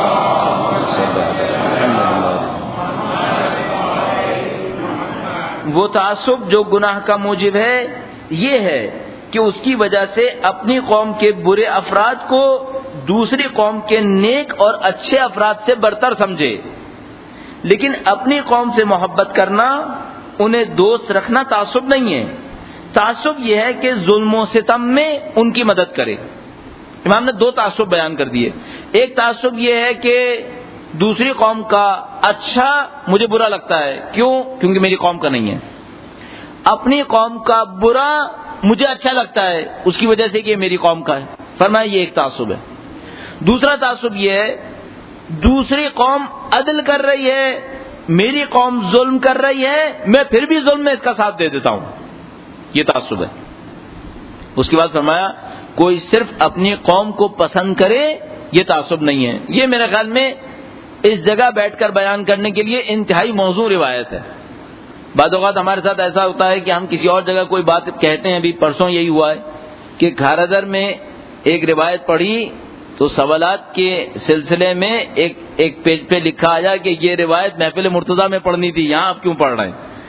وہ تعصب جو گناہ کا موجب ہے یہ ہے کہ اس کی وجہ سے اپنی قوم کے برے افراد کو دوسری قوم کے نیک اور اچھے افراد سے برتر سمجھے، لیکن اپنی قوم سے محبت کرنا، انہیں دوست رکھنا تعصب نہیں ہے۔ تعصب یہ ہے کہ ظلم و ستم میں ان کی مدد کرے۔ امام نے دو تعصب بیان کر دیے۔ ایک تعصب یہ ہے کہ دوسری قوم کا اچھا مجھے برا لگتا ہے، کیوں؟ کیونکہ میری قوم کا نہیں ہے۔ اپنی قوم کا برا مجھے اچھا لگتا ہے اس کی وجہ سے کہ یہ میری قوم کا ہے۔ فرمایا یہ ایک تعصب ہے۔ دوسرا تعصب یہ ہے دوسری قوم عدل کر رہی ہے، میری قوم ظلم کر رہی ہے، میں پھر بھی ظلم میں اس کا ساتھ دے دیتا ہوں، یہ تعصب ہے۔ اس کے بعد فرمایا کوئی صرف اپنی قوم کو پسند کرے یہ تعصب نہیں ہے۔ یہ میرے خیال میں اس جگہ بیٹھ کر بیان کرنے کے لیے انتہائی موزوں روایت ہے۔ بعض اوقات ہمارے ساتھ ایسا ہوتا ہے کہ ہم کسی اور جگہ کوئی بات کہتے ہیں، ابھی پرسوں یہی ہوا ہے کہ گھاردر میں ایک روایت پڑھی تو سوالات کے سلسلے میں ایک ایک پیج پہ لکھا آیا کہ یہ روایت محفل مرتضیٰ میں پڑھنی تھی، یہاں آپ کیوں پڑھ رہے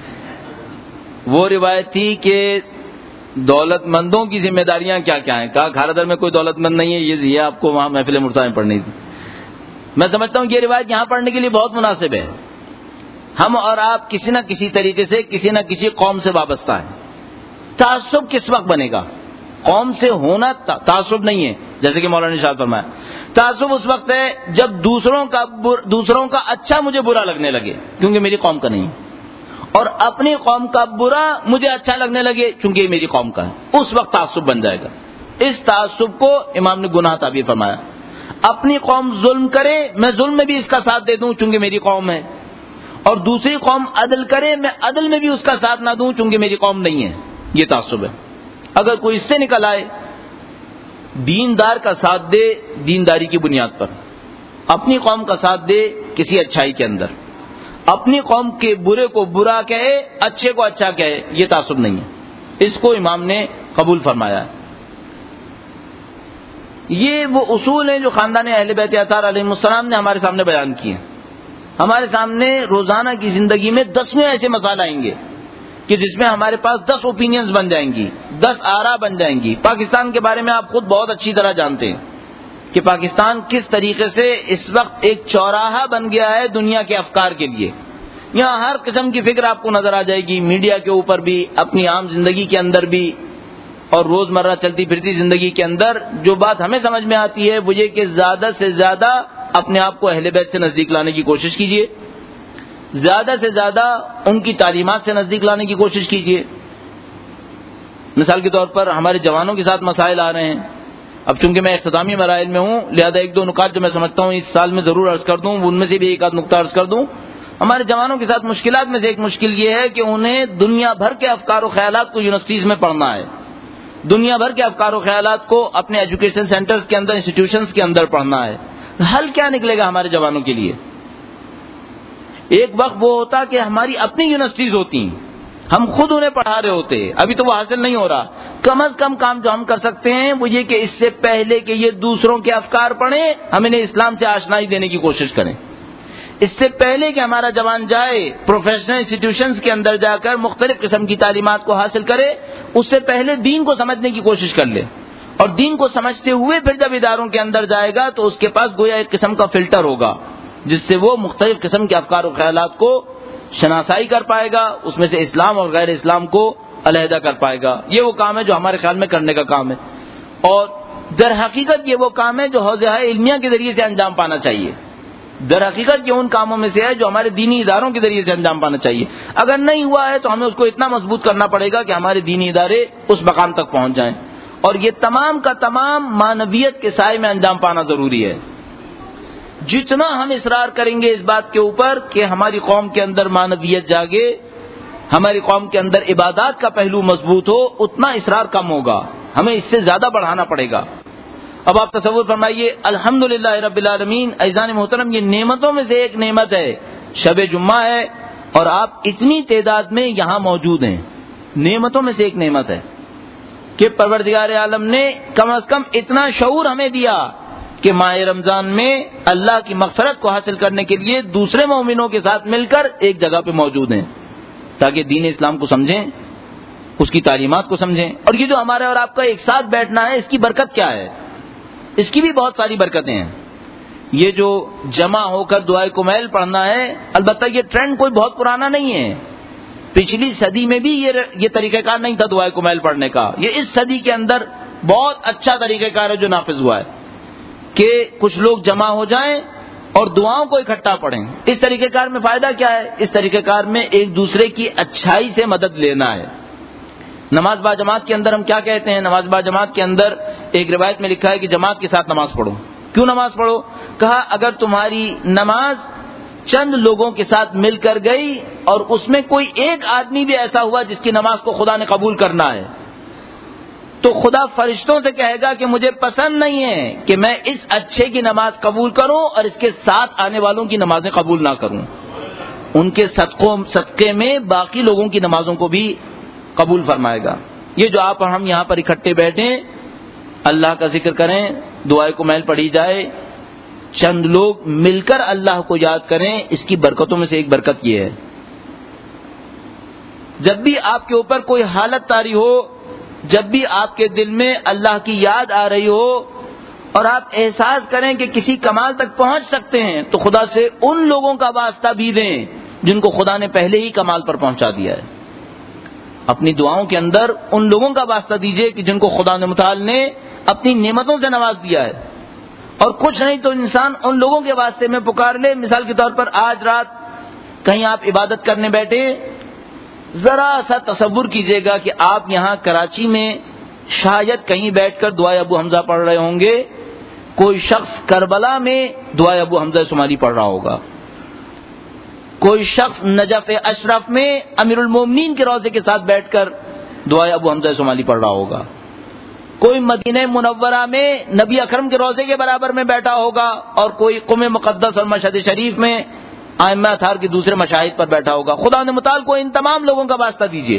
ہیں؟ وہ روایت تھی کہ دولت مندوں کی ذمہ داریاں کیا کیا ہیں، کہا گھاردر میں کوئی دولت مند نہیں ہے، یہ آپ کو وہاں محفل مرتضیٰ میں پڑھنی تھی۔ میں سمجھتا ہوں کہ یہ روایت یہاں پڑھنے کے لیے بہت مناسب ہے۔ ہم اور آپ کسی نہ کسی طریقے سے کسی نہ کسی قوم سے وابستہ ہیں۔ تعصب کس وقت بنے گا؟ قوم سے ہونا تعصب نہیں ہے، جیسے کہ مولانا شاہ فرمایا تعصب اس وقت ہے جب دوسروں کا بر... دوسروں کا اچھا مجھے برا لگنے لگے کیونکہ میری قوم کا نہیں ہے، اور اپنی قوم کا برا مجھے اچھا لگنے لگے کیونکہ یہ میری قوم کا ہے، اس وقت تعصب بن جائے گا۔ اس تعصب کو امام نے گناہ تعبیر فرمایا۔ اپنی قوم ظلم کرے میں ظلم میں بھی اس کا ساتھ دے دوں چونکہ میری قوم ہے، اور دوسری قوم عدل کرے میں عدل میں بھی اس کا ساتھ نہ دوں چونکہ میری قوم نہیں ہے، یہ تعصب ہے۔ اگر کوئی اس سے نکل آئے دیندار کا ساتھ دے دینداری کی بنیاد پر، اپنی قوم کا ساتھ دے کسی اچھائی کے اندر، اپنی قوم کے برے کو برا کہے اچھے کو اچھا کہے، یہ تعصب نہیں ہے، اس کو امام نے قبول فرمایا ہے۔ یہ وہ اصول ہیں جو خاندان اہل بیت اطہار علیہ السلام نے ہمارے سامنے بیان کیے ہیں۔ ہمارے سامنے روزانہ کی زندگی میں دسویں ایسے مسائل آئیں گے کہ جس میں ہمارے پاس دس اوپینینز بن جائیں گی، دس آراء بن جائیں گی۔ پاکستان کے بارے میں آپ خود بہت اچھی طرح جانتے ہیں کہ پاکستان کس طریقے سے اس وقت ایک چوراہا بن گیا ہے دنیا کے افکار کے لیے۔ یہاں ہر قسم کی فکر آپ کو نظر آ جائے گی، میڈیا کے اوپر بھی، اپنی عام زندگی کے اندر بھی، اور روزمرہ چلتی پھرتی زندگی کے اندر جو بات ہمیں سمجھ میں آتی ہے وہ یہ کہ زیادہ سے زیادہ اپنے آپ کو اہل بیت سے نزدیک لانے کی کوشش کیجیے، زیادہ سے زیادہ ان کی تعلیمات سے نزدیک لانے کی کوشش کیجیے۔ مثال کے طور پر ہمارے جوانوں کے ساتھ مسائل آ رہے ہیں، اب چونکہ میں اختتامی مراحل میں ہوں لہذا ایک دو نکات جو میں سمجھتا ہوں اس سال میں ضرور عرض کر دوں، ان میں سے بھی ایک آدھ نکتہ عرض کر دوں۔ ہمارے جوانوں کے ساتھ مشکلات میں سے ایک مشکل یہ ہے کہ انہیں دنیا بھر کے افکار و خیالات کو یونیورسٹیز میں پڑھنا ہے، دنیا بھر کے افکار و خیالات کو اپنے ایجوکیشن سینٹرز کے اندر، انسٹیٹیوشنز کے اندر پڑھنا ہے۔ حل کیا نکلے گا ہمارے جوانوں کے لیے؟ ایک وقت وہ ہوتا کہ ہماری اپنی یونیورسٹیز ہوتی ہیں، ہم خود انہیں پڑھا رہے ہوتے، ابھی تو وہ حاصل نہیں ہو رہا۔ کم از کم کام جو ہم کر سکتے ہیں وہ یہ کہ اس سے پہلے کہ یہ دوسروں کے افکار پڑھیں ہم انہیں اسلام سے آشنائی دینے کی کوشش کریں۔ اس سے پہلے کہ ہمارا جوان جائے پروفیشنل انسٹیٹیوشنز کے اندر جا کر مختلف قسم کی تعلیمات کو حاصل کرے، اس سے پہلے دین کو سمجھنے کی کوشش کر لے، اور دین کو سمجھتے ہوئے پھر جب اداروں کے اندر جائے گا تو اس کے پاس گویا ایک قسم کا فلٹر ہوگا جس سے وہ مختلف قسم کے افکار و خیالات کو شناسائی کر پائے گا، اس میں سے اسلام اور غیر اسلام کو علیحدہ کر پائے گا۔ یہ وہ کام ہے جو ہمارے خیال میں کرنے کا کام ہے، اور در حقیقت یہ وہ کام ہے جو حوزہ علمیہ کے ذریعے سے انجام پانا چاہیے۔ در حقیقت یہ ان کاموں میں سے ہے جو ہمارے دینی اداروں کے ذریعے سے انجام پانا چاہیے۔ اگر نہیں ہوا ہے تو ہمیں اس کو اتنا مضبوط کرنا پڑے گا کہ ہمارے دینی ادارے اس مقام تک پہنچ جائیں، اور یہ تمام کا تمام معنویت کے سائے میں انجام پانا ضروری ہے۔ جتنا ہم اصرار کریں گے اس بات کے اوپر کہ ہماری قوم کے اندر معنویت جاگے، ہماری قوم کے اندر عبادات کا پہلو مضبوط ہو، اتنا اصرار کم ہوگا، ہمیں اس سے زیادہ بڑھانا پڑے گا۔ اب آپ تصور فرمائیے، الحمدللہ رب العالمین، عزیزان محترم، یہ نعمتوں میں سے ایک نعمت ہے، شب جمعہ ہے، اور آپ اتنی تعداد میں یہاں موجود ہیں، نعمتوں میں سے ایک نعمت ہے کہ پروردگار عالم نے کم از کم اتنا شعور ہمیں دیا کہ ماہ رمضان میں اللہ کی مغفرت کو حاصل کرنے کے لیے دوسرے مومنوں کے ساتھ مل کر ایک جگہ پہ موجود ہیں، تاکہ دین اسلام کو سمجھیں، اس کی تعلیمات کو سمجھیں۔ اور یہ جو ہمارے اور آپ کا ایک ساتھ بیٹھنا ہے، اس کی برکت کیا ہے؟ اس کی بھی بہت ساری برکتیں ہیں۔ یہ جو جمع ہو کر دعائے کمیل پڑھنا ہے، البتہ یہ ٹرینڈ کوئی بہت پرانا نہیں ہے، پچھلی صدی میں بھی یہ یہ طریقہ کار نہیں تھا دعائے کمیل پڑھنے کا، یہ اس صدی کے اندر بہت اچھا طریقہ کار ہے جو نافذ ہوا ہے کہ کچھ لوگ جمع ہو جائیں اور دعاؤں کو اکٹھا پڑھیں۔ اس طریقہ کار میں فائدہ کیا ہے؟ اس طریقہ کار میں ایک دوسرے کی اچھائی سے مدد لینا ہے۔ نماز با جماعت کے اندر ہم کیا کہتے ہیں؟ نماز با جماعت کے اندر ایک روایت میں لکھا ہے کہ جماعت کے ساتھ نماز پڑھو۔ کیوں نماز پڑھو؟ کہا اگر تمہاری نماز چند لوگوں کے ساتھ مل کر گئی اور اس میں کوئی ایک آدمی بھی ایسا ہوا جس کی نماز کو خدا نے قبول کرنا ہے، تو خدا فرشتوں سے کہے گا کہ مجھے پسند نہیں ہے کہ میں اس اچھے کی نماز قبول کروں اور اس کے ساتھ آنے والوں کی نمازیں قبول نہ کروں۔ ان کے صدقوں صدقے میں باقی لوگوں کی نمازوں کو بھی قبول فرمائے گا۔ یہ جو آپ اور ہم یہاں پر اکٹھے بیٹھیں، اللہ کا ذکر کریں، دعائے کمیل پڑھی جائے، چند لوگ مل کر اللہ کو یاد کریں، اس کی برکتوں میں سے ایک برکت یہ ہے۔ جب بھی آپ کے اوپر کوئی حالت طاری ہو، جب بھی آپ کے دل میں اللہ کی یاد آ رہی ہو اور آپ احساس کریں کہ کسی کمال تک پہنچ سکتے ہیں، تو خدا سے ان لوگوں کا واسطہ بھی دیں جن کو خدا نے پہلے ہی کمال پر پہنچا دیا ہے۔ اپنی دعاؤں کے اندر ان لوگوں کا واسطہ دیجئے کہ جن کو خدا نے متعال نے اپنی نعمتوں سے نواز دیا ہے، اور کچھ نہیں تو انسان ان لوگوں کے واسطے میں پکار لے۔ مثال کے طور پر آج رات کہیں آپ عبادت کرنے بیٹھے، ذرا سا تصور کیجئے گا کہ آپ یہاں کراچی میں شاید کہیں بیٹھ کر دعائے ابو حمزہ پڑھ رہے ہوں گے، کوئی شخص کربلا میں دعائے ابو حمزہ شمالی پڑھ رہا ہوگا، کوئی شخص نجف اشرف میں امیر المومنین کے روضے کے ساتھ بیٹھ کر دعائے ابو حمزہ شمالی پڑھ رہا ہوگا، کوئی مدینہ منورہ میں نبی اکرم کے روضے کے برابر میں بیٹھا ہوگا، اور کوئی قم مقدس اور مشہد شریف میں ائمہ اطہار کے دوسرے مشاہد پر بیٹھا ہوگا۔ خدا نے متعال کو ان تمام لوگوں کا واسطہ دیجیے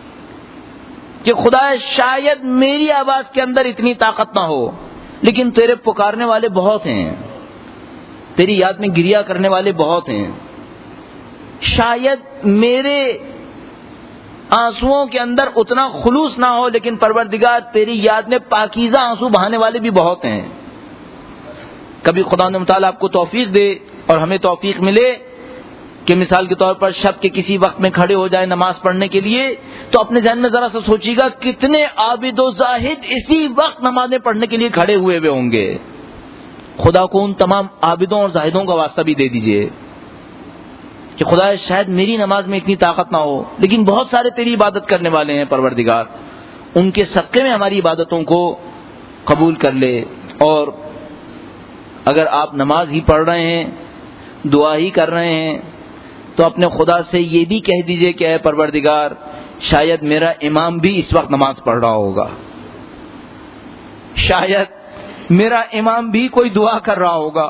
کہ خدا شاید میری آواز کے اندر اتنی طاقت نہ ہو، لیکن تیرے پکارنے والے بہت ہیں، تیری یاد میں گریا کرنے والے بہت ہیں، شاید میرے آنسوؤں کے اندر اتنا خلوص نہ ہو، لیکن پروردگار تیری یاد میں پاکیزہ آنسو بہانے والے بھی بہت ہیں۔ کبھی خدا نے متعال آپ کو توفیق دے اور ہمیں توفیق ملے کہ مثال کے طور پر شب کے کسی وقت میں کھڑے ہو جائے نماز پڑھنے کے لیے، تو اپنے ذہن میں ذرا سا سوچیے گا کتنے عابد و زاہد اسی وقت نمازیں پڑھنے کے لیے کھڑے ہوئے ہوئے ہوں گے۔ خدا کو ان تمام عابدوں اور زاہدوں کا واسطہ بھی دے دیجئے کہ خدا شاید میری نماز میں اتنی طاقت نہ ہو، لیکن بہت سارے تیری عبادت کرنے والے ہیں پروردگار، ان کے صدقے میں ہماری عبادتوں کو قبول کر لے۔ اور اگر آپ نماز ہی پڑھ رہے ہیں، دعا ہی کر رہے ہیں، تو اپنے خدا سے یہ بھی کہہ دیجئے کہ اے پروردگار شاید میرا امام بھی اس وقت نماز پڑھ رہا ہوگا، شاید میرا امام بھی کوئی دعا کر رہا ہوگا۔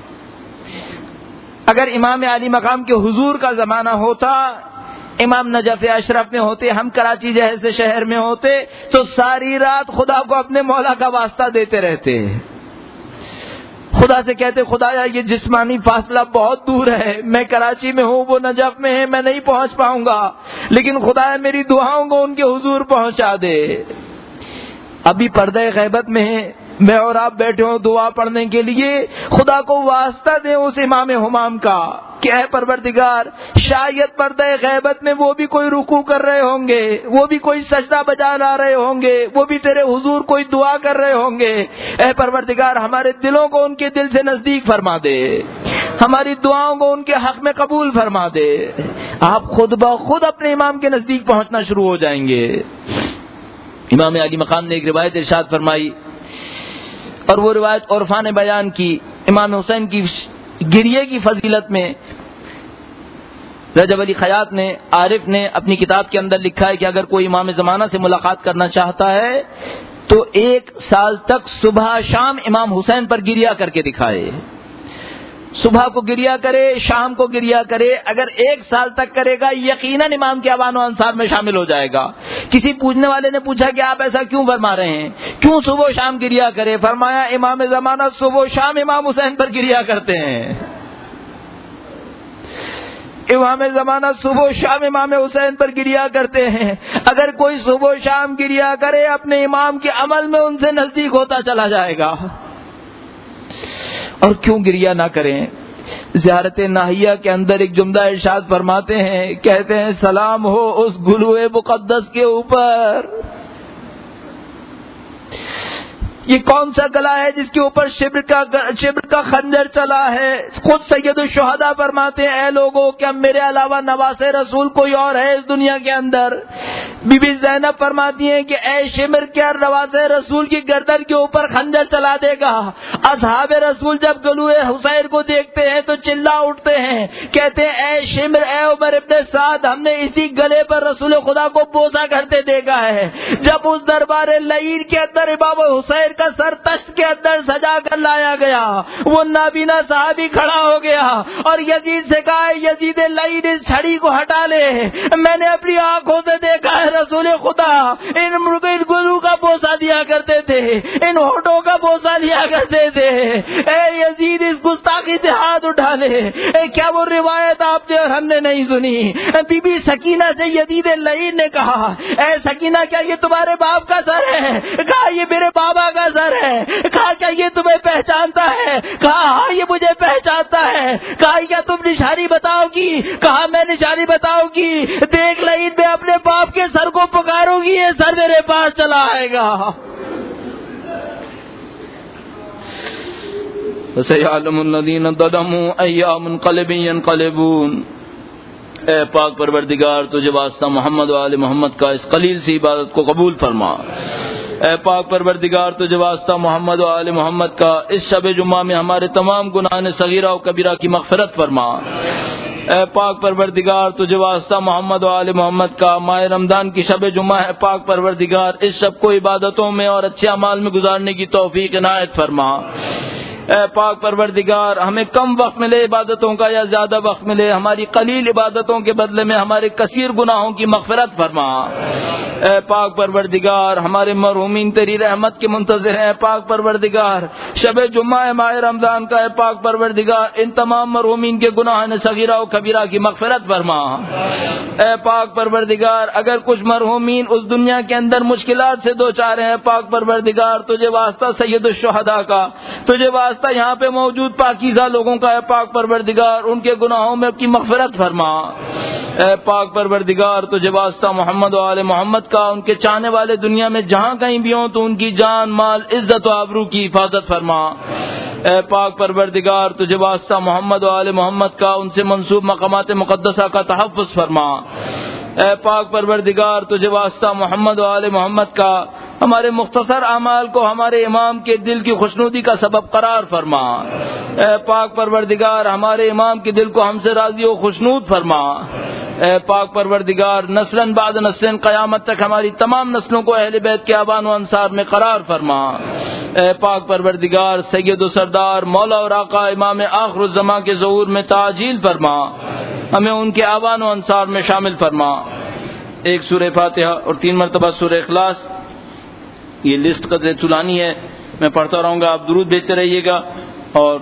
اگر امام عالی مقام کے حضور کا زمانہ ہوتا، امام نجف اشرف میں ہوتے، ہم کراچی جیسے شہر میں ہوتے، تو ساری رات خدا کو اپنے مولا کا واسطہ دیتے رہتے، خدا سے کہتے خدایا یہ جسمانی فاصلہ بہت دور ہے، میں کراچی میں ہوں، وہ نجف میں ہے، میں نہیں پہنچ پاؤں گا، لیکن خدایا میری دعاؤں کو ان کے حضور پہنچا دے۔ ابھی پردہ غیبت میں ہے، میں اور آپ بیٹھے ہوں دعا پڑھنے کے لیے، خدا کو واسطہ دیں اس امام ہمام کا کہ اے پروردگار شاید پردہ غیبت میں وہ بھی کوئی رکوع کر رہے ہوں گے، وہ بھی کوئی سجدہ بجا لا رہے ہوں گے، وہ بھی تیرے حضور کوئی دعا کر رہے ہوں گے۔ اے پروردگار ہمارے دلوں کو ان کے دل سے نزدیک فرما دے، ہماری دعاؤں کو ان کے حق میں قبول فرما دے۔ آپ خود بخود اپنے امام کے نزدیک پہنچنا شروع ہو جائیں گے۔ امام علی مقام نے ایک روایت ارشاد فرمائی، اور وہ روایت عرفا نے بیان کی، امام حسین کی گریے کی فضیلت میں رجب علی خیاط نے عارف نے اپنی کتاب کے اندر لکھا ہے کہ اگر کوئی امام زمانہ سے ملاقات کرنا چاہتا ہے تو ایک سال تک صبح شام امام حسین پر گریا کر کے دکھائے. صبح کو گریا کرے، شام کو گریا کرے. اگر ایک سال تک کرے گا یقیناً امام کے اوان و انصار میں شامل ہو جائے گا. کسی پوچھنے والے نے پوچھا کہ آپ ایسا کیوں فرما رہے ہیں، کیوں صبح و شام گریا کرے؟ فرمایا امام زمانہ صبح و شام امام حسین پر گریا کرتے ہیں. امام زمانہ صبح و شام امام حسین پر گریا کرتے ہیں. اگر کوئی صبح و شام گریا کرے اپنے امام کے عمل میں ان سے نزدیک ہوتا چلا جائے گا. اور کیوں گریا نہ کریں؟ زیارت ناہیہ کے اندر ایک جملہ ارشاد فرماتے ہیں، کہتے ہیں سلام ہو اس گلوئے مقدس کے اوپر. یہ کون سا گلا ہے جس کے اوپر شبر کا شبر کا خنجر چلا ہے؟ خود سید الشہداء فرماتے ہیں اے لوگوں کیا میرے علاوہ نواز رسول کوئی اور ہے اس دنیا کے اندر؟ بی بی زینب فرماتی ہیں کہ اے شمر کیا نواز رسول کی گردن کے اوپر خنجر چلا دے گا؟ اصحاب رسول جب گلوئے حسین کو دیکھتے ہیں تو چلا اٹھتے ہیں، کہتے ہیں اے شمر اے عمر ابن سعد ہم نے اسی گلے پر رسول خدا کو بوسا کرتے دیکھا ہے. جب اس دربار لعین کے اندر امام حسین کا سر تشت کے اندر سجا کر لایا گیا، وہ نابینا صحابی کھڑا ہو گیا اور یزید سے کہا یزید لعین اس چھڑی کو ہٹا لے، میں نے اپنی آنکھوں سے دیکھا ہے رسول خدا ان گلو کا بوسا دیا کرتے تھے، ان ہونٹوں کا بوسا دیا کرتے تھے. اے یزید اس گستاخی سے ہاتھ اٹھا لے. اے کیا وہ روایت آپ نے اور ہم نے نہیں سنی؟ بی بی سکینہ سے یزید لعین نے کہا اے سکینہ کیا یہ تمہارے باپ کا سر ہے؟ کہا یہ میرے بابا کا سر ہے. کہا کیا یہ تمہیں پہچانتا ہے؟ کہا ہاں یہ مجھے پہچانتا ہے. کہا کیا تم نشانی بتاؤ گی؟ کہا میں نشانی بتاؤں گی. دیکھ لعین میں اپنے باپ کے سر کو پکاروں گی یہ سر میرے پاس چلا آئے گا. وَسَيَعْلَمُ الَّذِينَ ظَلَمُوا أَيَّ مُنقَلِبٍ يَنقَلِبُونَ. اے پاک پروردگار تجھے واسطہ محمد و آل محمد کا اس قلیل سی عبادت کو قبول فرما. اے پاک پروردگار تجھے واسطہ محمد و آل محمد کا اس شب جمعہ میں ہمارے تمام گناہ صغیرہ و کبیرہ کی مغفرت فرما. اے پاک پروردگار تجھے واسطہ محمد و آل محمد کا ماہ رمضان کی شب جمعہ ہے. پاک پروردگار اس شب کو عبادتوں میں اور اچھے اعمال میں گزارنے کی توفیق عنایت فرما. اے پاک پروردگار ہمیں کم وقت ملے عبادتوں کا یا زیادہ وقت ملے، ہماری قلیل عبادتوں کے بدلے میں ہمارے کثیر گناہوں کی مغفرت فرما. اے پاک پروردگار ہمارے مرحومین تیری رحمت کے منتظر ہیں. پاک پروردگار شب جمعہ ماہ رمضان کا ہے. پاک پروردگار ان تمام مرحومین کے گناہ صغیرہ و کبیرہ کی مغفرت فرما. اے پاک پروردگار اگر کچھ مرحومین اس دنیا کے اندر مشکلات سے دو چار ہیں، پاک پروردگار تجھے واسطہ سید الشہداء کا، تجھے واسطہ یہاں پہ موجود پاکیزہ لوگوں کا ہے. پاک پروردگار ان کے گناہوں میں کی مغفرت فرما. اے پاک پروردگار تجھے واسطہ محمد و آل محمد کا ان کے چاہنے والے دنیا میں جہاں کہیں بھی ہوں تو ان کی جان مال عزت و آبرو کی حفاظت فرما. اے پاک پروردگار تجھے واسطہ محمد و آل محمد کا ان سے منسوب مقامات مقدسہ کا تحفظ فرما. اے پاک پروردگار تجھے واسطہ محمد و آل محمد کا ہمارے مختصر اعمال کو ہمارے امام کے دل کی خوشنودی کا سبب قرار فرما. اے پاک پروردگار ہمارے امام کے دل کو ہم سے راضی و خوشنود فرما. اے پاک پروردگار نسلاً بعد نسلاً قیامت تک ہماری تمام نسلوں کو اہل بیت کے آبان و انصار میں قرار فرما. اے پاک پروردگار سید و سردار مولا اور آقا امام آخر الزماں کے ظہور میں تعجیل فرما. ہمیں ان کے آبان و انصار میں شامل فرما. ایک سورہ فاتحہ اور تین مرتبہ سورہ اخلاص. یہ لسٹ قدر طولانی ہے، میں پڑھتا رہوں گا، آپ درود بھیجتے رہیے گا. اور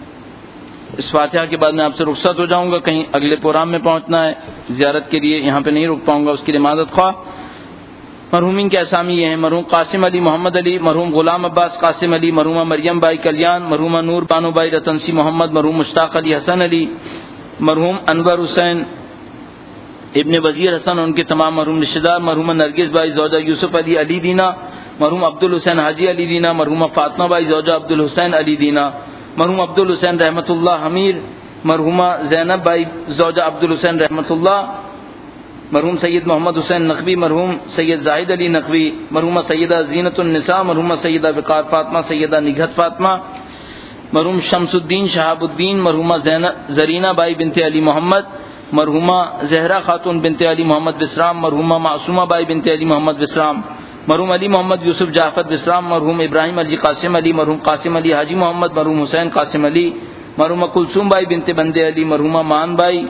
اس فاتحہ کے بعد میں آپ سے رخصت ہو جاؤں گا، کہیں اگلے پروگرام میں پہنچنا ہے زیارت کے لیے، یہاں پہ نہیں رک پاؤں گا، اس کی عمادت خواہ. مرحومین کے اسامی یہ ہیں: مرحوم قاسم علی محمد علی، مرحوم غلام عباس قاسم علی، مرحومہ مریم بائی کلیان، مرحومہ نور بانو بائی رتنسی محمد، مرحوم مشتاق علی حسن علی، مرحوم انور حسین ابن وزیر حسن ان کے تمام مرحوم رشتہ دار، مرحومہ نرگس بائی زوجہ یوسف علی علی دینا، مرحوم عبد الحسین حاجی علی دینا، مرحومہ فاطمہ بائی زوجہ عبد الحسین علی دینا، مرحوم عبد الحسین رحمۃ اللہ حمیر، مرحومہ زینب بائی زوجہ عبد الحسین رحمۃ اللہ، مرحوم سید محمد حسین نقوی، مرحوم سید زاہد علی نقوی، مرحومہ سیدہ زینت النساء، مرحومہ سیدہ وقار فاطمہ، سیدہ نگہت فاطمہ، مرحوم شمس الدین شہاب الدین، مرحومہ زرینہ بائی بنت علی محمد، مرحومہ زہرا خاتون بنت علی محمد وسرام، مرحومہ معصومہ بائی بنت علی محمد وسرام، مرحوم علی محمد یوسف جعفر وسرام، مرحوم ابراہیم علی قاسم علی، مرحوم قاسم علی حاجی محمد، مرحوم حسین قاسم علی، مرحومہ کلثوم بائی بنت بندے علی، مرحومہ مان بائی،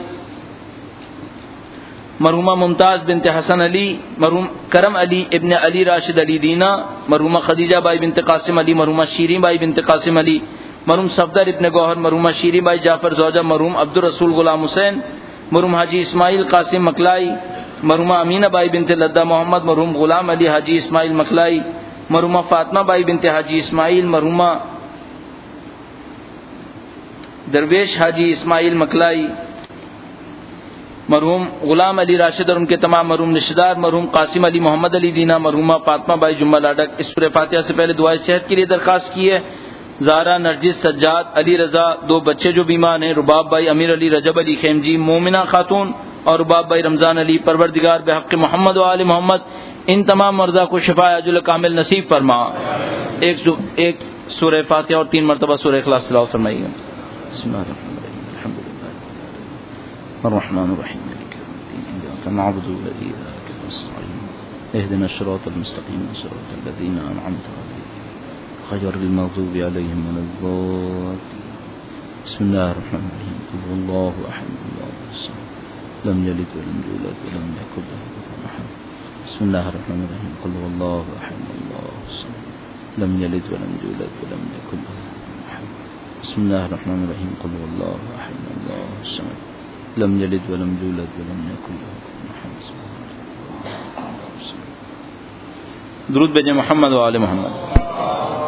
مرحومہ ممتاز بنت حسن علی، مرحوم کرم علی ابن علی راشد علی دینا، مرحومہ خدیجہ بائی بنت قاسم علی، مرحومہ شیرین بائی بنت قاسم علی، مرحوم صفدر ابن گوہر، مرحومہ شیرین بائی جعفر زوجہ، مرحوم عبد الرسول غلام حسین، مرحوم حاجی اسماعیل قاسم مکلائی، مرحومہ امینہ بائی بنت لدہ محمد، مرحوم غلام علی حاجی اسماعیل مکلائی، مرحومہ فاطمہ بائی بنت حاجی اسماعیل، مرحومہ درویش حاجی اسماعیل مکلائی، مرحوم غلام علی راشد اور ان کے تمام مرحوم رشتہ دار، مرحوم قاسم علی محمد علی دینا، مرحومہ فاطمہ بائی جمعہ لاڈک۔ اس سورہ فاتحہ سے پہلے دعائے صحت کے لیے درخواست کی ہے۔ زارا، نرجس، سجاد، علی رضا، دو بچے جو بیمار ہیں، رباب بھائی، امیر علی، رجب علی خیمجی، مومنہ خاتون اور رباب بھائی رمضان علی۔ پروردگار بحق محمد و آل محمد ان تمام مرضا کو شفا عاجل کامل نصیب فرما۔ ایک ایک سورہ فاتحہ اور تین مرتبہ سورہ اخلاص تلاوت فرمائیے۔ بسم اللہ الرحمن الرحیم، الحمد للہ الرحمن الرحیم مالک یوم الدین، ایاک نعبد و ایاک نستعین، اهدنا الصراط المستقیم صراط الذین انعمت علیہم غیر المغضوب علیہم ولا الضالین۔ بسم اللہ الرحمن الرحیم، قل هو اللہ احد اللہ الصمد لم یلد ولم یولد ولم یکن له کفوا احد۔ بسم اللہ الرحمن الرحیم، قل هو اللہ احد اللہ الصمد لم یلد ولم یولد ولم یکن له کفوا احد۔ بسم اللہ الرحمن الرحیم، قل هو اللہ احد اللہ الصمد لم یلد ولم یولد ولم یکن له کفوا احد۔ درود بھیجیں محمد و آل محمد۔